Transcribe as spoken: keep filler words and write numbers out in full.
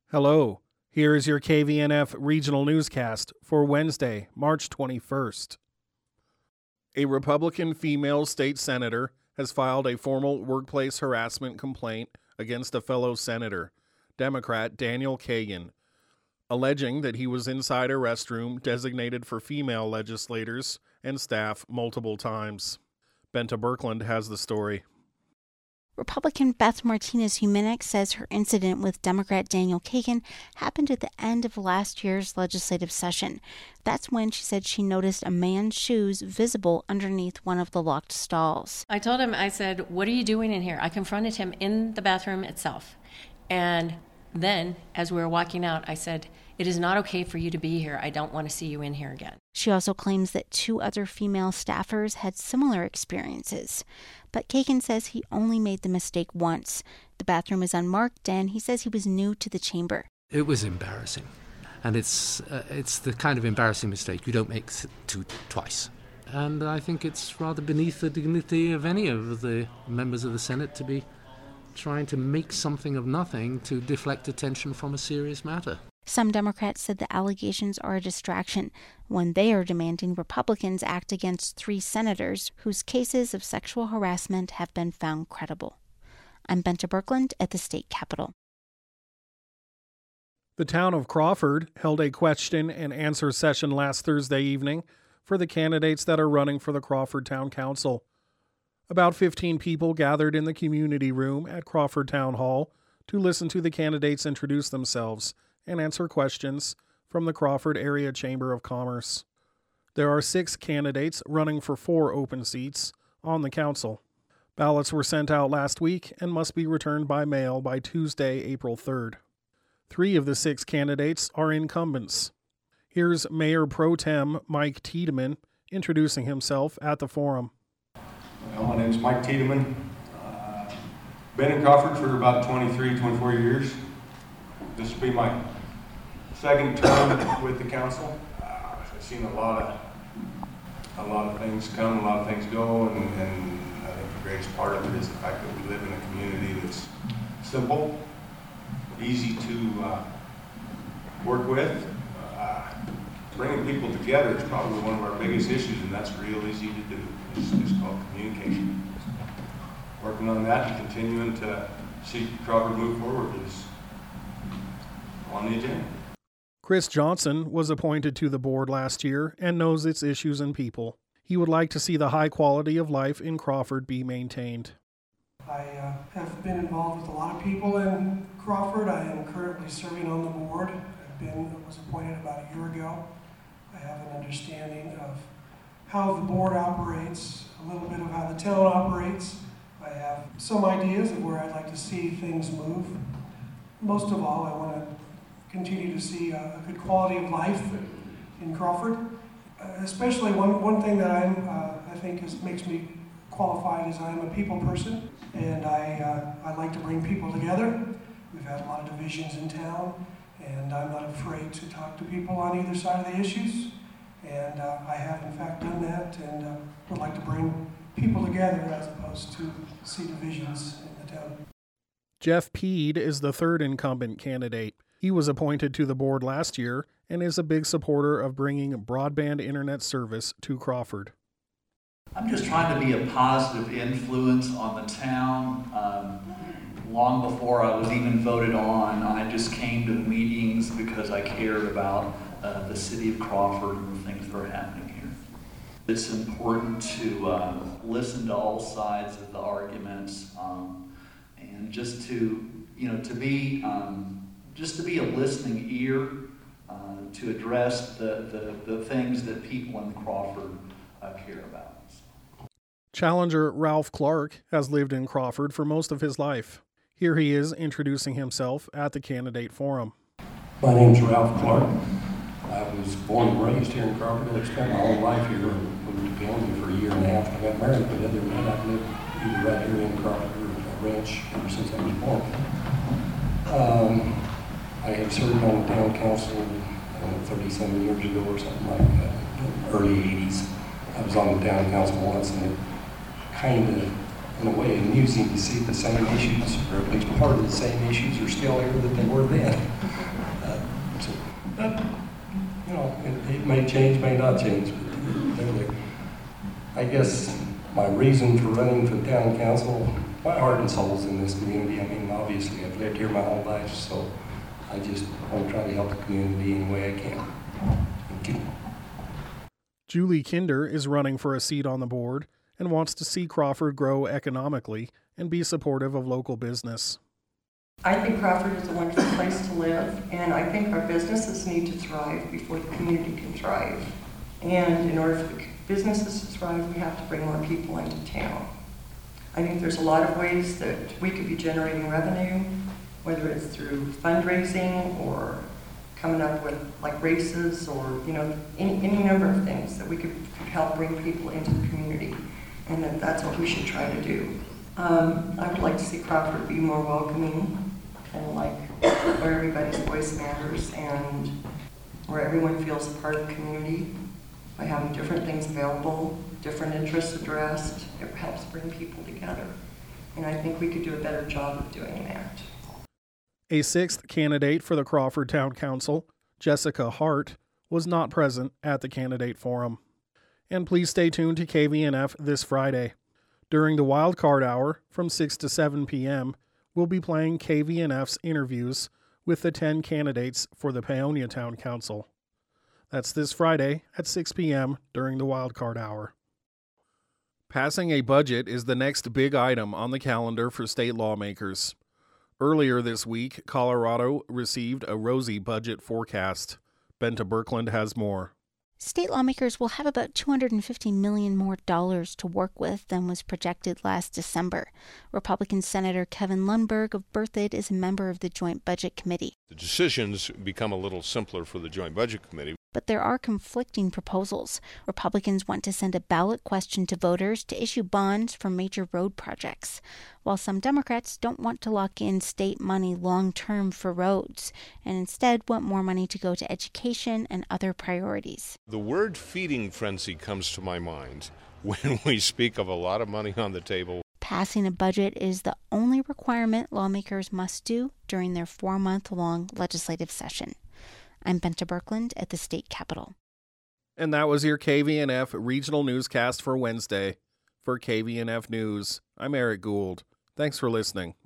Hello, here is your K V N F regional newscast for Wednesday, March twenty-first. A Republican female state senator has filed a formal workplace harassment complaint against a fellow senator, Democrat Daniel Kagan, alleging that he was inside a restroom designated for female legislators and staff multiple times. Benta Birkeland has the story. Republican Beth Martinez-Humenek says her incident with Democrat Daniel Kagan happened at the end of last year's legislative session. That's when she said she noticed a man's shoes visible underneath one of the locked stalls. I told him, I said, "What are you doing in here?" I confronted him in the bathroom itself. And then, as we were walking out, I said, "It is not okay for you to be here. I don't want to see you in here again." She also claims that two other female staffers had similar experiences. But Kagan says he only made the mistake once. The bathroom is unmarked, and he says he was new to the chamber. It was embarrassing. And it's uh, it's the kind of embarrassing mistake you don't make to twice. And I think it's rather beneath the dignity of any of the members of the Senate to be trying to make something of nothing to deflect attention from a serious matter. Some Democrats said the allegations are a distraction when they are demanding Republicans act against three senators whose cases of sexual harassment have been found credible. I'm Benta Birkeland at the state capitol. The town of Crawford held a question and answer session last Thursday evening for the candidates that are running for the Crawford Town Council. About fifteen people gathered in the community room at Crawford Town Hall to listen to the candidates introduce themselves and answer questions from the Crawford Area Chamber of Commerce. There are six candidates running for four open seats on the council. Ballots were sent out last week and must be returned by mail by Tuesday, April third. Three of the six candidates are incumbents. Here's Mayor Pro Tem Mike Tiedemann introducing himself at the forum. Well, my name is Mike Tiedemann. Uh, been in Crawford for about twenty-three, twenty-four years. This will be my second term with the council. Uh, I've seen a lot of a lot of things come, a lot of things go, and, and I think the greatest part of it is the fact that we live in a community that's simple, easy to uh, work with. Uh, bringing people together is probably one of our biggest issues, and that's real easy to do. It's just called communication. Working on that and continuing to see Crawford move forward is on the agenda. Chris Johnson was appointed to the board last year and knows its issues and people. He would like to see the high quality of life in Crawford be maintained. I uh, have been involved with a lot of people in Crawford. I am currently serving on the board. I've been was appointed about a year ago. I have an understanding of how the board operates, a little bit of how the town operates. I have some ideas of where I'd like to see things move. Most of all, I want to continue to see a, a good quality of life in Crawford. Uh, especially one, one thing that I'm, uh, I think is, makes me qualified is I'm a people person, and I, uh, I like to bring people together. We've had a lot of divisions in town, and I'm not afraid to talk to people on either side of the issues. And uh, I have in fact done that, and uh, would like to bring people together as opposed to see divisions in the town. Jeff Peed is the third incumbent candidate. He was appointed to the board last year and is a big supporter of bringing broadband internet service to Crawford. I'm just trying to be a positive influence on the town. Um, long before I was even voted on, I just came to the meetings because I cared about uh, the city of Crawford and the things that are happening here. It's important to uh, listen to all sides of the arguments um, and just to, you know, to be um, just to be a listening ear uh, to address the, the, the things that people in Crawford uh, care about. Challenger Ralph Clark has lived in Crawford for most of his life. Here he is introducing himself at the candidate forum. My name's Ralph Clark. I was born and raised here in Crawford. I've spent my whole life here. I moved to Gilman for a year and a half. I got married, but other than that, I've lived either right here in Crawford or a ranch ever since I was born. Um, I had served on the town council thirty-seven years ago or something like that, in the early eighties. I was on the town council once, and it kind of in a way amusing to see the same issues, or at least part of the same issues are still here that they were then. Uh, so, but, you know, it, it may change, may not change, but they're there. I guess my reason for running for town council, my heart and soul's in this community. I mean, obviously, I've lived here my whole life, so I just want to try to help the community any way I can. Thank you. Julie Kinder is running for a seat on the board and wants to see Crawford grow economically and be supportive of local business. I think Crawford is a wonderful place to live, and I think our businesses need to thrive before the community can thrive. And in order for the businesses to thrive, we have to bring more people into town. I think there's a lot of ways that we could be generating revenue, whether it's through fundraising or coming up with like races or, you know, any, any number of things that we could, could help bring people into the community. And that that's what we should try to do. Um, I would like to see Crawford be more welcoming and like where everybody's voice matters and where everyone feels a part of the community. By having different things available, different interests addressed, it helps bring people together. And I think we could do a better job of doing that. A sixth candidate for the Crawford Town Council, Jessica Hart, was not present at the candidate forum. And please stay tuned to K V N F this Friday. During the Wild Card Hour from six to seven p.m., we'll be playing K V N F's interviews with the ten candidates for the Paonia Town Council. That's this Friday at six p.m. during the Wild Card Hour. Passing a budget is the next big item on the calendar for state lawmakers. Earlier this week, Colorado received a rosy budget forecast. Benta Birkeland has more. State lawmakers will have about two hundred fifty million dollars more dollars to work with than was projected last December. Republican Senator Kevin Lundberg of Berthoud is a member of the Joint Budget Committee. The decisions become a little simpler for the Joint Budget Committee. But there are conflicting proposals. Republicans want to send a ballot question to voters to issue bonds for major road projects, while some Democrats don't want to lock in state money long-term for roads, and instead want more money to go to education and other priorities. The word feeding frenzy comes to my mind when we speak of a lot of money on the table. Passing a budget is the only requirement lawmakers must do during their four-month-long legislative session. I'm Benta Birkeland at the state capitol. And that was your K V N F regional newscast for Wednesday. For K V N F News, I'm Eric Gould. Thanks for listening.